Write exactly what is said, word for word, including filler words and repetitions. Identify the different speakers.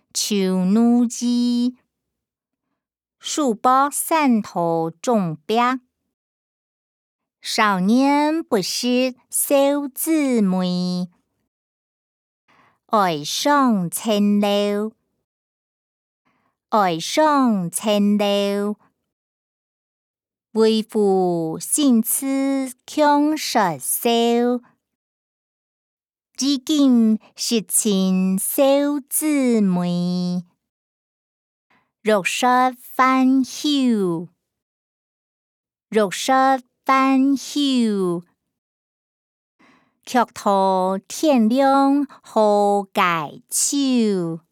Speaker 1: 求女兒，叔伯三頭重壁。少年不識小姊妹，愛上青樓，愛上青樓。為賦新詞強說笑，至今識親小姊妹。欲說還休，欲說還休，卻道天涼好解愁。